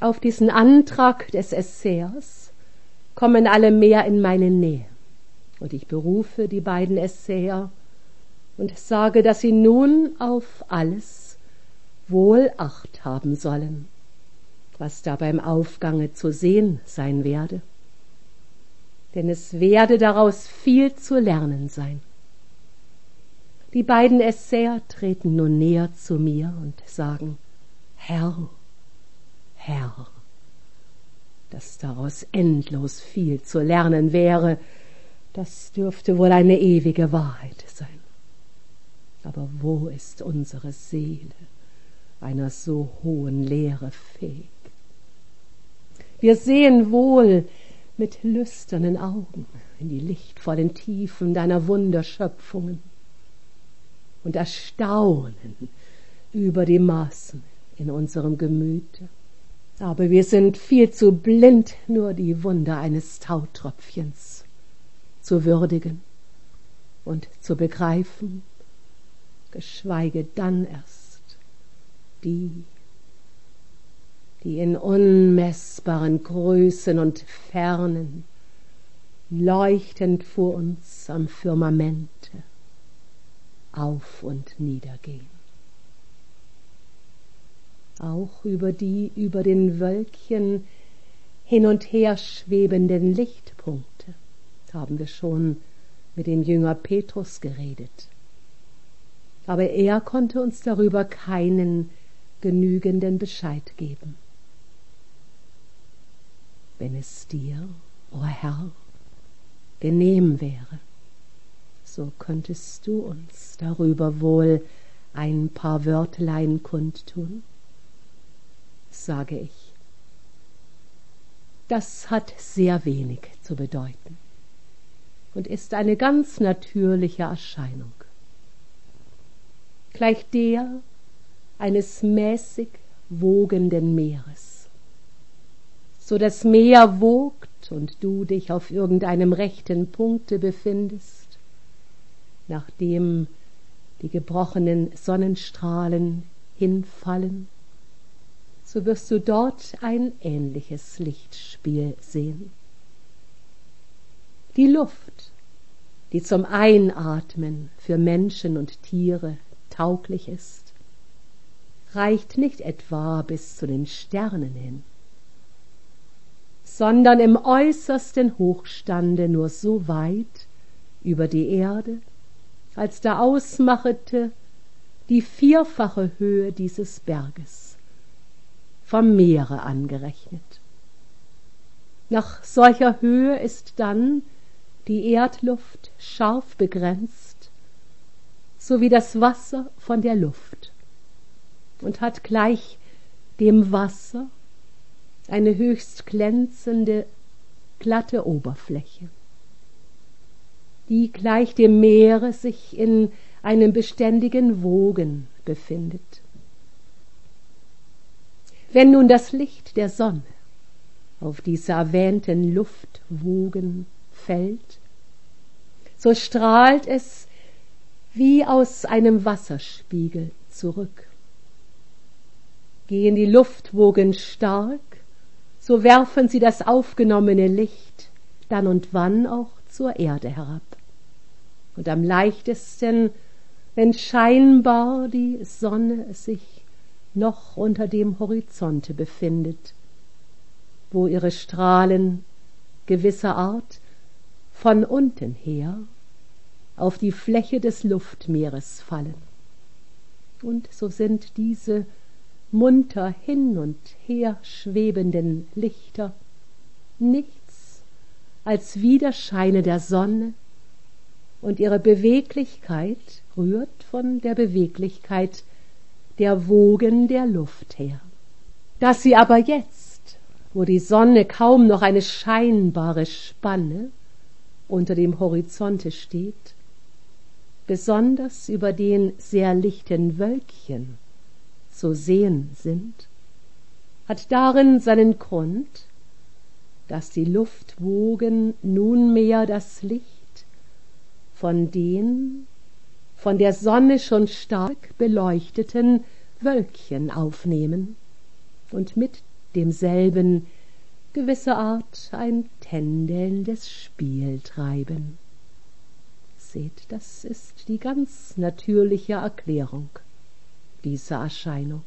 Auf diesen Antrag des Essayers kommen alle mehr in meine Nähe. Und ich berufe die beiden Essayer und sage, dass sie nun auf alles wohl Acht haben sollen, was da beim Aufgange zu sehen sein werde. Denn es werde daraus viel zu lernen sein. Die beiden Essayer treten nun näher zu mir und sagen: Herr, Herr, dass daraus endlos viel zu lernen wäre, das dürfte wohl eine ewige Wahrheit sein. Aber wo ist unsere Seele einer so hohen Lehre fähig? Wir sehen wohl mit lüsternen Augen in die lichtvollen Tiefen deiner Wunderschöpfungen und erstaunen über die Maßen in unserem Gemüte. Aber wir sind viel zu blind, nur die Wunder eines Tautröpfchens zu würdigen und zu begreifen, geschweige dann erst die in unmessbaren Größen und Fernen leuchtend vor uns am Firmamente auf und niedergehen. Auch über die über den Wölkchen hin und her schwebenden Lichtpunkte haben wir schon mit dem Jünger Petrus geredet. Aber er konnte uns darüber keinen genügenden Bescheid geben. Wenn es dir, o Herr, genehm wäre, so könntest du uns darüber wohl ein paar Wörtlein kundtun, sage ich. Das hat sehr wenig zu bedeuten und ist eine ganz natürliche Erscheinung, gleich der eines mäßig wogenden Meeres. So das Meer wogt und du dich auf irgendeinem rechten Punkte befindest, nachdem die gebrochenen Sonnenstrahlen hinfallen, so wirst du dort ein ähnliches Lichtspiel sehen. Die Luft, die zum Einatmen für Menschen und Tiere tauglich ist, reicht nicht etwa bis zu den Sternen hin, sondern im äußersten Hochstande nur so weit über die Erde, als da ausmachete die vierfache Höhe dieses Berges, vom Meere angerechnet. Nach solcher Höhe ist dann die Erdluft scharf begrenzt, so wie das Wasser von der Luft, und hat gleich dem Wasser eine höchst glänzende, glatte Oberfläche, die gleich dem Meere sich in einem beständigen Wogen befindet. Wenn nun das Licht der Sonne auf diese erwähnten Luftwogen fällt, so strahlt es wie aus einem Wasserspiegel zurück. Gehen die Luftwogen stark, so werfen sie das aufgenommene Licht dann und wann auch zur Erde herab. Und am leichtesten, wenn scheinbar die Sonne sich noch unter dem Horizonte befindet, wo ihre Strahlen gewisser Art von unten her auf die Fläche des Luftmeeres fallen. Und so sind diese munter hin und her schwebenden Lichter nichts als Widerscheine der Sonne, und ihre Beweglichkeit rührt von der Beweglichkeit der Wogen der Luft her. Dass sie aber jetzt, wo die Sonne kaum noch eine scheinbare Spanne unter dem Horizonte steht, besonders über den sehr lichten Wölkchen zu sehen sind, hat darin seinen Grund, dass die Luftwogen nunmehr das Licht von den von der Sonne schon stark beleuchteten Wölkchen aufnehmen und mit demselben gewisse Art ein tändelndes Spiel treiben. Seht, das ist die ganz natürliche Erklärung dieser Erscheinung.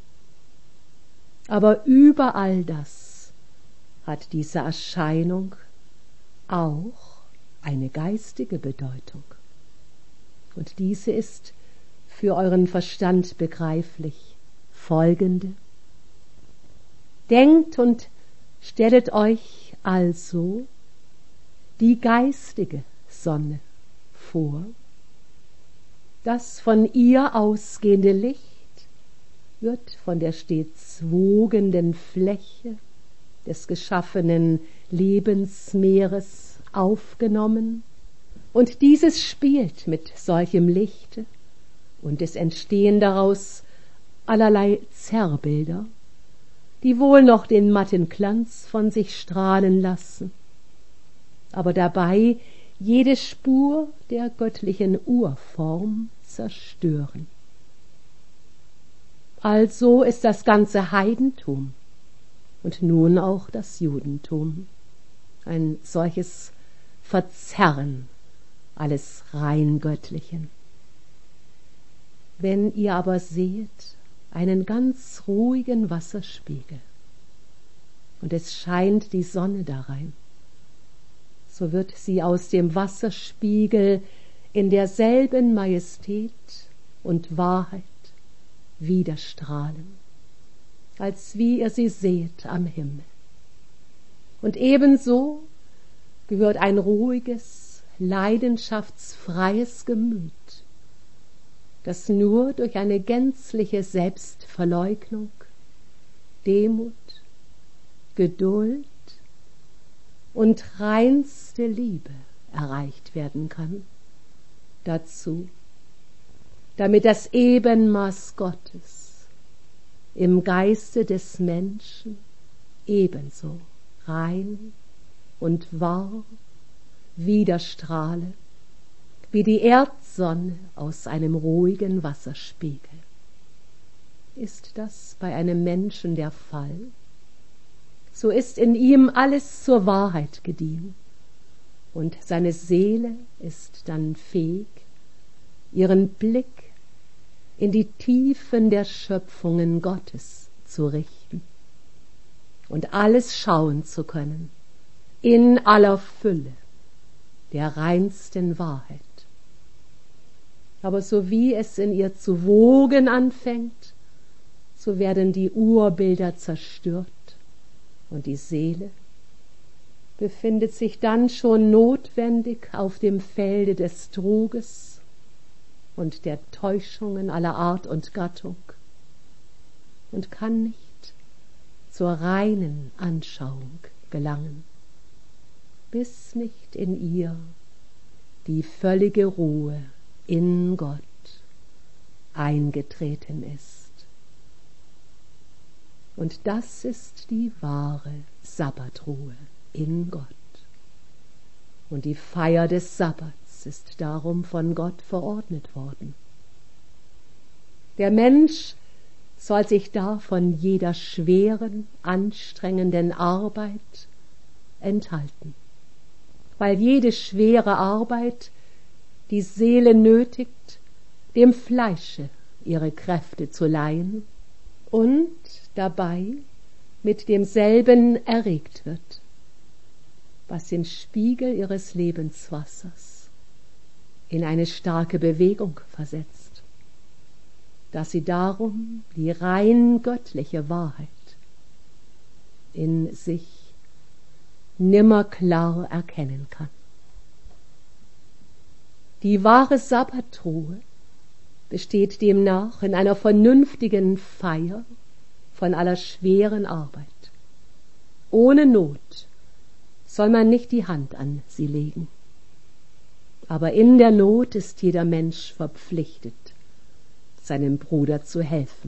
Aber über all das hat diese Erscheinung auch eine geistige Bedeutung. Und diese ist für euren Verstand begreiflich folgende. Denkt und stellet euch also die geistige Sonne vor. Das von ihr ausgehende Licht wird von der stets wogenden Fläche des geschaffenen Lebensmeeres aufgenommen, und dieses spielt mit solchem Lichte, und es entstehen daraus allerlei Zerrbilder, die wohl noch den matten Glanz von sich strahlen lassen, aber dabei jede Spur der göttlichen Urform zerstören. Also ist das ganze Heidentum und nun auch das Judentum ein solches Verzerren alles rein Göttlichen. Wenn ihr aber seht einen ganz ruhigen Wasserspiegel und es scheint die Sonne darein, so wird sie aus dem Wasserspiegel in derselben Majestät und Wahrheit widerstrahlen, als wie ihr sie seht am Himmel. Und ebenso gehört ein ruhiges, leidenschaftsfreies Gemüt, das nur durch eine gänzliche Selbstverleugnung, Demut, Geduld und reinste Liebe erreicht werden kann, dazu, damit das Ebenmaß Gottes im Geiste des Menschen ebenso rein und wahr widerstrahle, wie die Erdsonne aus einem ruhigen Wasserspiegel. Ist das bei einem Menschen der Fall, so ist in ihm alles zur Wahrheit gediehen, und seine Seele ist dann fähig, ihren Blick in die Tiefen der Schöpfungen Gottes zu richten und alles schauen zu können, in aller Fülle der reinsten Wahrheit. Aber so wie es in ihr zu wogen anfängt, so werden die Urbilder zerstört, und die Seele befindet sich dann schon notwendig auf dem Felde des Truges und der Täuschungen aller Art und Gattung und kann nicht zur reinen Anschauung gelangen, bis nicht in ihr die völlige Ruhe in Gott eingetreten ist. Und das ist die wahre Sabbatruhe in Gott. Und die Feier des Sabbats ist darum von Gott verordnet worden. Der Mensch soll sich da von jeder schweren, anstrengenden Arbeit enthalten, weil jede schwere Arbeit die Seele nötigt, dem Fleische ihre Kräfte zu leihen und dabei mit demselben erregt wird, was den Spiegel ihres Lebenswassers in eine starke Bewegung versetzt, dass sie darum die rein göttliche Wahrheit in sich nimmer klar erkennen kann. Die wahre Sabbatruhe besteht demnach in einer vernünftigen Feier von aller schweren Arbeit. Ohne Not soll man nicht die Hand an sie legen. Aber in der Not ist jeder Mensch verpflichtet, seinem Bruder zu helfen.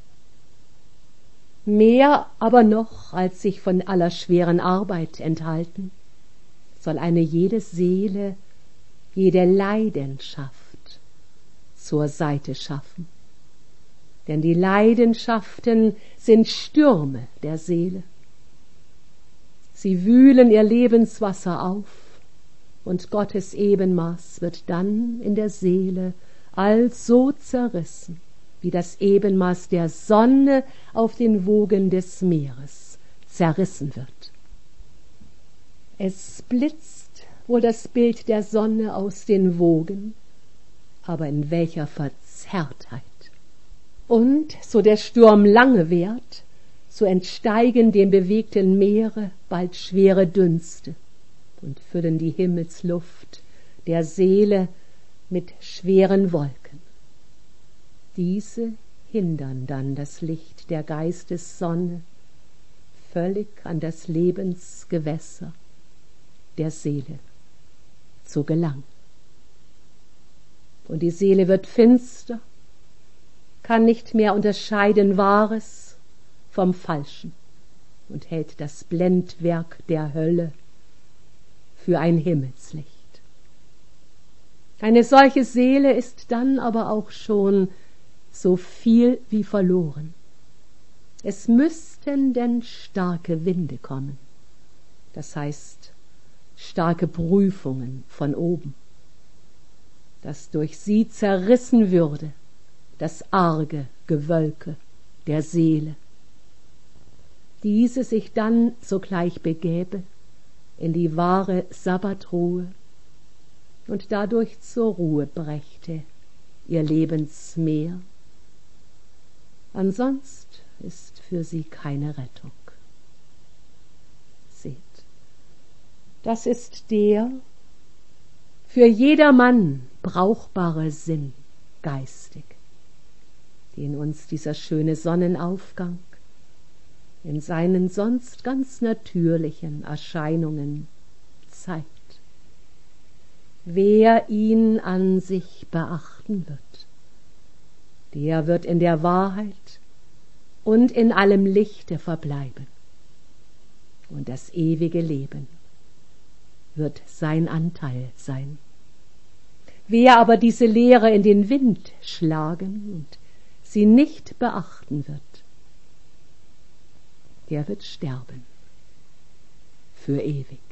Mehr aber noch als sich von aller schweren Arbeit enthalten, soll eine jede Seele jede Leidenschaft zur Seite schaffen, denn die Leidenschaften sind Stürme der Seele. Sie wühlen ihr Lebenswasser auf, und Gottes Ebenmaß wird dann in der Seele also zerrissen, wie das Ebenmaß der Sonne auf den Wogen des Meeres zerrissen wird. Es blitzt wohl das Bild der Sonne aus den Wogen, aber in welcher Verzerrtheit! Und so der Sturm lange währt, so entsteigen dem bewegten Meere bald schwere Dünste und füllen die Himmelsluft der Seele mit schweren Wolken. Diese hindern dann das Licht der Geistessonne völlig an das Lebensgewässer der Seele zu gelangen. Und die Seele wird finster, kann nicht mehr unterscheiden Wahres vom Falschen und hält das Blendwerk der Hölle für ein Himmelslicht. Eine solche Seele ist dann aber auch schon so viel wie verloren. Es müssten denn starke Winde kommen, das heißt starke Prüfungen von oben, dass durch sie zerrissen würde das arge Gewölke der Seele, diese sich dann sogleich begäbe in die wahre Sabbatruhe und dadurch zur Ruhe brächte ihr Lebensmeer. Ansonst ist für sie keine Rettung. Seht, das ist der für jedermann brauchbare Sinn geistig, den uns dieser schöne Sonnenaufgang in seinen sonst ganz natürlichen Erscheinungen zeigt. Wer ihn an sich beachten wird, der wird in der Wahrheit und in allem Lichte verbleiben, und das ewige Leben wird sein Anteil sein. Wer aber diese Lehre in den Wind schlagen und sie nicht beachten wird, der wird sterben für ewig.